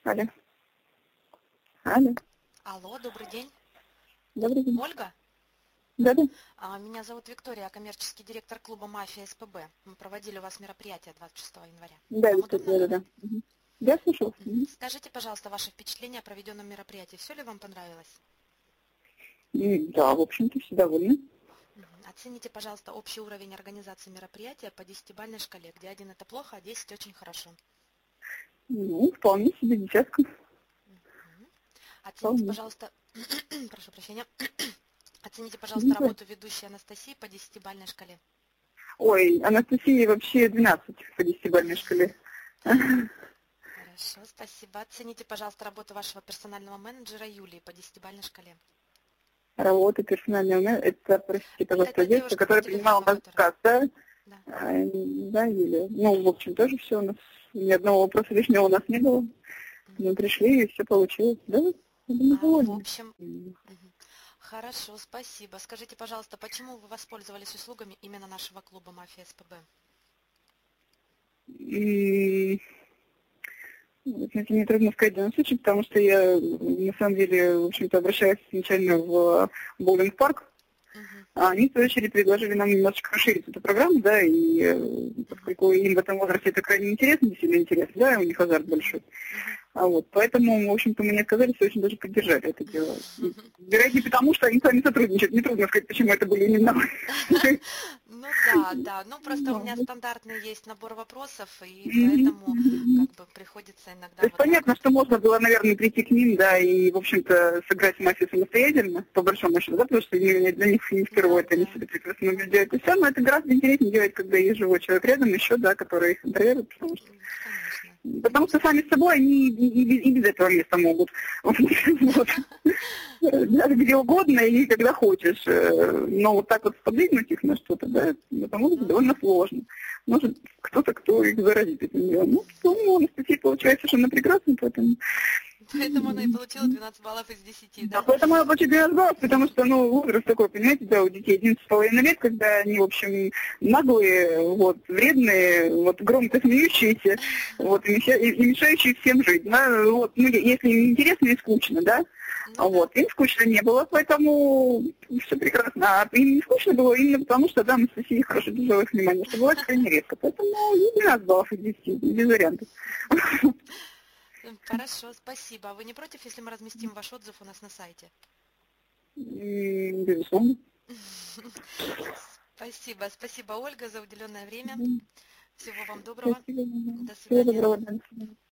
Алло. Алло. Алло, добрый день. Добрый день. Ольга? Да-да. Меня зовут Виктория, коммерческий директор клуба «Мафия СПБ». Мы проводили у вас мероприятие 26 января. Да, Вам Виктория, удобно да-да-да. говорить? Мгм. Я слушал. Скажите, пожалуйста, ваше впечатление о проведенном мероприятии. Все ли вам понравилось? Да, в общем-то, все довольны. Оцените, пожалуйста, общий уровень организации мероприятия по 10-бальной шкале, где 1 это плохо, а 10 очень хорошо. Ну, вполне себе десятка. Оцените, Вполне. пожалуйста, прошу прощения, оцените, пожалуйста, Ничего. работу ведущей Анастасии по 10-бальной шкале. Ой, Анастасия вообще 12 по 10-бальной шкале. Хорошо, спасибо. Оцените, пожалуйста, работу вашего персонального менеджера Юлии по 10-бальной шкале. Работа персонального это, простите, пожалуйста, Это девушка, девушка по которая принимала у телефону, нас которая... заказ, да? Да. Да, Юлия. Ну, в общем, тоже все у нас, ни одного вопроса лишнего у нас не было. Мы пришли, и все получилось. Да, я думаю, В довольны. общем, хорошо, спасибо. Скажите, пожалуйста, почему вы воспользовались услугами именно нашего клуба «Мафия СПБ»? Знаете, мне трудно сказать в данном случае, потому что я, на самом деле, в общем-то, обращалась изначально в боулинг-парк, а они, в свою очередь, предложили нам немножечко расширить эту программу, да, и поскольку им в этом возрасте это крайне интересно, действительно интересно, да, у них азарт большой. Поэтому, в общем-то, мы не отказались, очень даже поддержали это дело. Вероятнее потому, что они с вами сотрудничают. Нетрудно сказать, почему это были именно мы. Ну да. Ну просто у меня стандартный есть набор вопросов, и поэтому как бы приходится иногда То есть вот так понятно, вот. что можно было, наверное, прийти к ним, да, и, в общем-то, сыграть мафию самостоятельно, по большому счету, да, потому что для них не впервые это, они себя прекрасно умеют делать. И все, но это гораздо интереснее делать, когда есть живой человек рядом еще, да, который их контролирует, Конечно. потому что сами с собой они и без этого места могут. Вот. Где угодно и когда хочешь. Но вот так вот сподвигнуть их на что-то, да, потому что довольно сложно. Может, кто-то, кто их заразит этим делом. Ну, по-моему, Анастасия получается совершенно прекрасно, поэтому... Поэтому она и получила 12 баллов из 10, Да, да? поэтому я получила 12 баллов, потому что, ну, возраст такой, понимаете, да, у детей 11,5 лет, когда они, в общем, наглые, вот, вредные, вот, громко смеющиеся, вот, и мешающие всем жить, да, вот, ну, если им интересно и скучно, да, вот, им скучно не было, поэтому все прекрасно, а им не скучно было именно потому, что, да, Анастасия хорошо держала их внимание, что бывает крайне редко, поэтому 12 баллов из 10, без вариантов. Хорошо, спасибо. А вы не против, если мы разместим ваш отзыв у нас на сайте? Безусловно. Спасибо, Ольга, за уделенное время. Всего вам доброго. Спасибо. До Всего свидания. доброго.